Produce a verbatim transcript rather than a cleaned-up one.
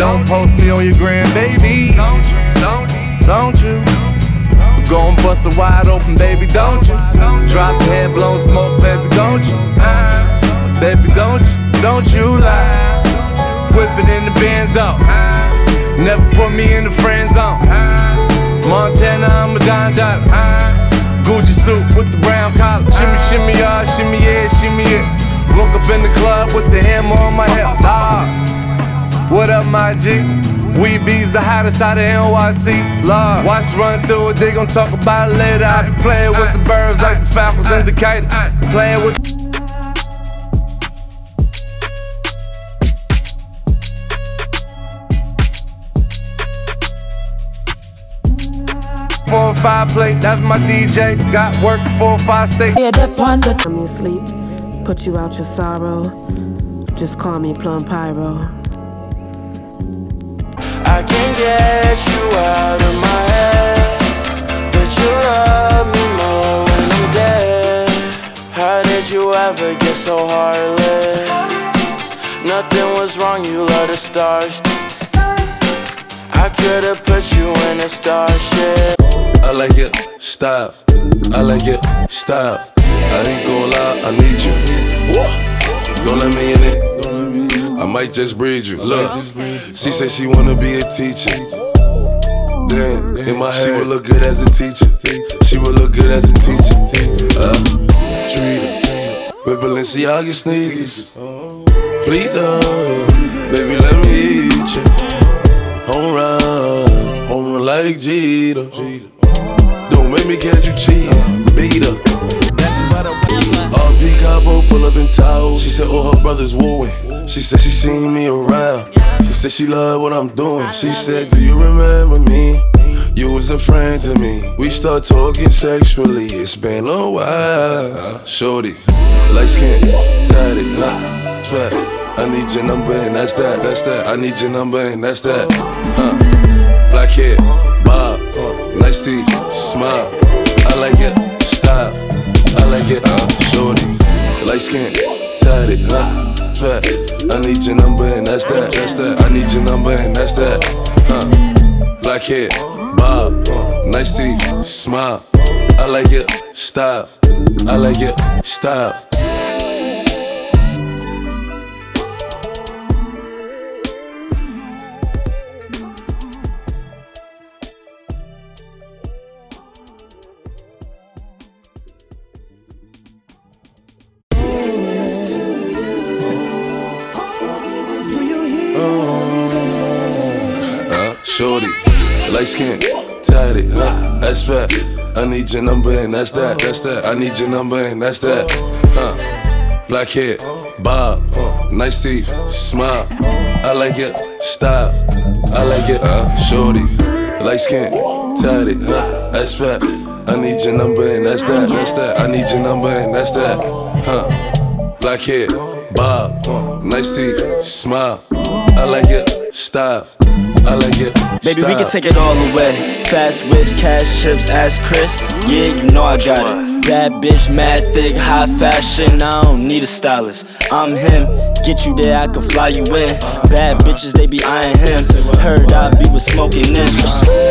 don't post me on your gram, baby. Don't you? Don't you? Don't you? Gon' bust it wide open, baby, don't you? Drop your head, blown smoke, baby, don't you? Baby, don't you? Don't you lie. Whip it in the Benz out. Never put me in the friend zone. Montana, I'm a dime dollar. Gucci suit with the brown collar. Shimmy, shimmy, y'all, shimmy, yeah, shimmy, yeah. Woke up in the club with the hammer on my hip. Ah, what up, my G? We B's the hottest out of N Y C. Lord, watch run through it, they gon' talk about it later. I be playing with the birds like the Falcons and Decatur. Playing with four or five plate, that's my D J. Got work four or five state. Yeah, that one that I'm asleep, put you out your sorrow. Just call me Plum Pyro. I can't get you out of my head, but you love me more when I'm dead. How did you ever get so heartless? Nothing was wrong, you love the stars. I could've put you in a starship. I like your style, I like your style. I ain't gon' lie, I need you. Don't let me in it, I might just breed you. Look, she said she wanna be a teacher. Damn, in my head, she would look good as a teacher. She would look good as a teacher. Uh, treat her with Balenciaga sneakers. Please don't, baby, let me eat you. Home run, home run like Jeter. Don't make me catch you cheating, beat her. R P Cabo pull up in Tahoe. She said all her brothers wooing. She said she seen me around. She said she love what I'm doing. She said, do you remember me? You was a friend to me. We start talking sexually. It's been a while. Shorty, light skin, tatted, huh? Sweat. I need your number and that's that, that's that. I need your number and that's that. Huh? Black hair, bob, nice teeth, smile. I like it, style. I like it, uh, shorty. Light skin, tatted, huh? Sweat. I need your number and that's that, that's that. I need your number and that's that. Huh? Black hair, bob, nice teeth, smile. I like it, style. I like it, style. Shorty, light skin, tatted, huh? That's fat. I need your number and that's that, that's that. I need your number and that's that, huh? Black hair, bob, nice teeth, smile. I like it, style. I like it, uh, shorty, light skin, tatted, huh? That's fat. I need your number and that's that, that's that. I need your number and that's that, huh? Black hair, bob, nice teeth, smile. I like it, style. I like it. Baby, we can take it all away. Fast whips, cash chips, ask Chris. Yeah, you know I got it. Bad bitch, mad thick, high fashion. I don't need a stylist. I'm him. Get you there, I can fly you in. Bad bitches, they be eyeing him. Heard I be with smoking this.